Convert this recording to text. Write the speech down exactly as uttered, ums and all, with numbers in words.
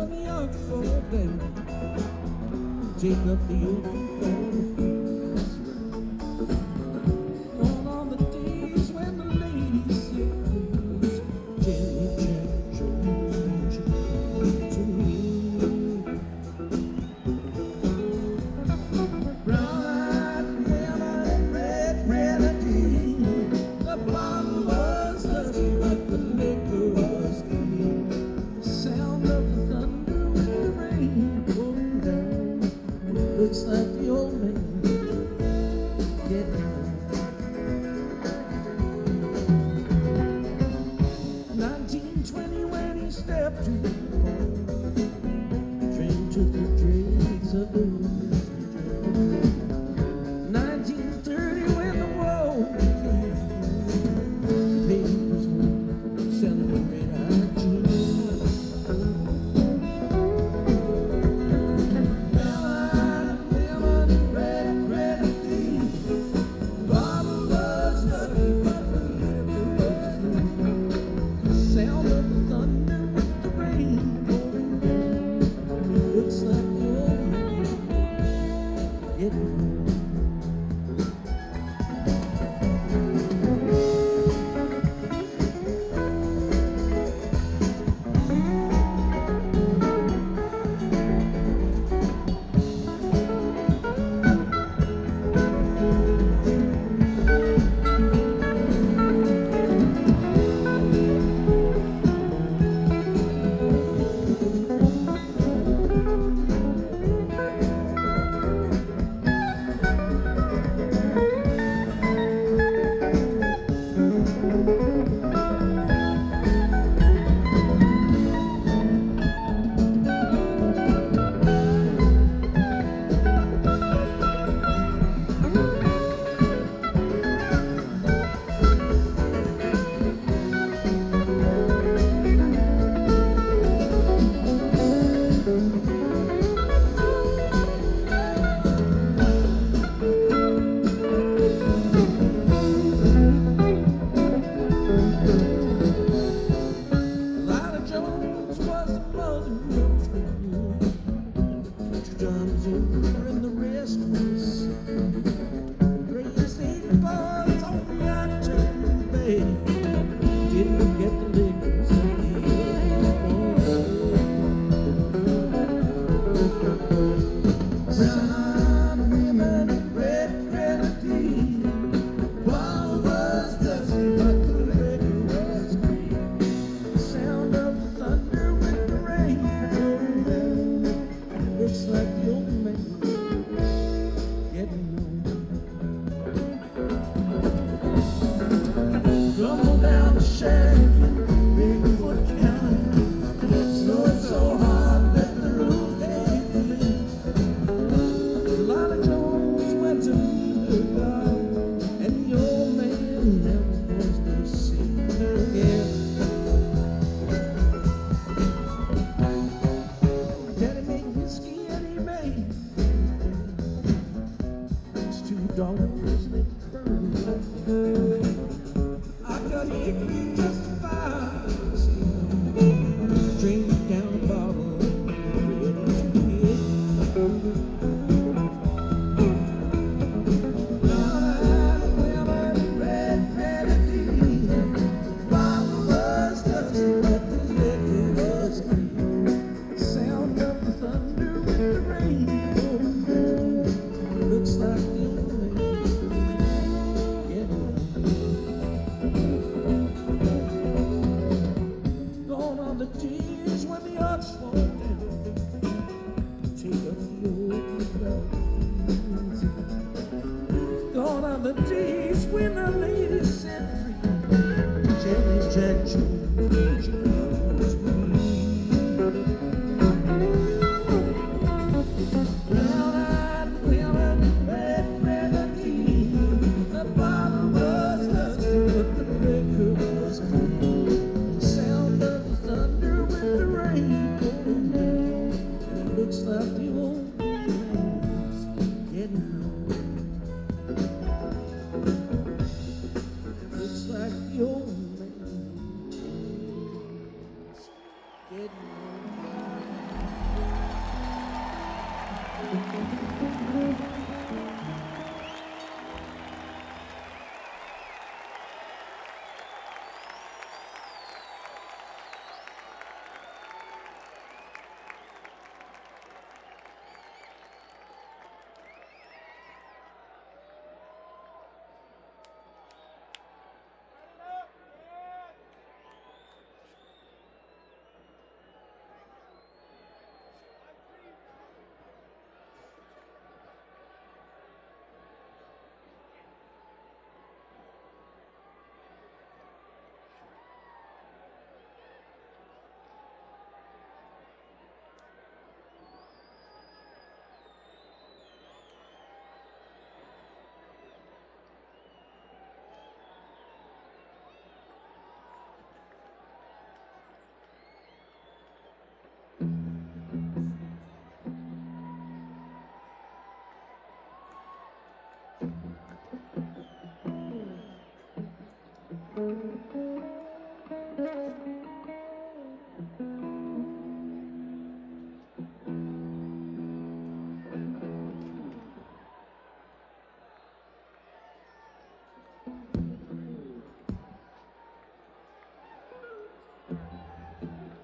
when the odds fall down. Take up the open fields. All on the days when the lady sings, Jenny Jack Jones to me. Brown-eyed women, red grenadine. The bottle was dusty, but the liquor was clean. The sound of the thunder with the rain pouring down, and it looks like the old man getting home. nineteen twenty when he stepped to the phone, the train took the dregs of the road. nineteen thirty when the war came, the papers were selling red-eyed jeans. Brown-eyed women, red grenadine. Bottle was dirty, but the liquor was clean. The sound of the thunder with the rain pouring down, and it looks like the old man getting home. Lila Jones was the mother of three. Put your drums over and the rest was raised eight boys on the October Bay. Didn't forget the liquors of the brown women and red grenadine. Bottle was dusty, but the liquor was green. The sound of the thunder with the rain pouring down, and it looks like the old man getting home. Tumble down the Shanklin, Bigfoot County. Snowed so hard that the roof caved in. Lila Jones went to meet her God, and the old man never was to see her again. Daddy made whiskey and he made it's two dollars and it burned. I got hickey just to five. Drink down a bottle, ready to hit. Brown-eyed women, red grenadine. Bottle was dusty, but the liquor was clean. The sound of the thunder with the rain pouring down, it looks like the old man getting home. Gone are the days when the odds fall down. Take up the old fields. Gone are the days when the lady set free. Jenny Jack Jones was me. Brown-eyed women, red grenadine. The bottle was dusty, but the liquor was clean. The sound of the thunder with the rain pouring down, and it looks like the old man's getting home. Looks like the old man's getting home. Thank you.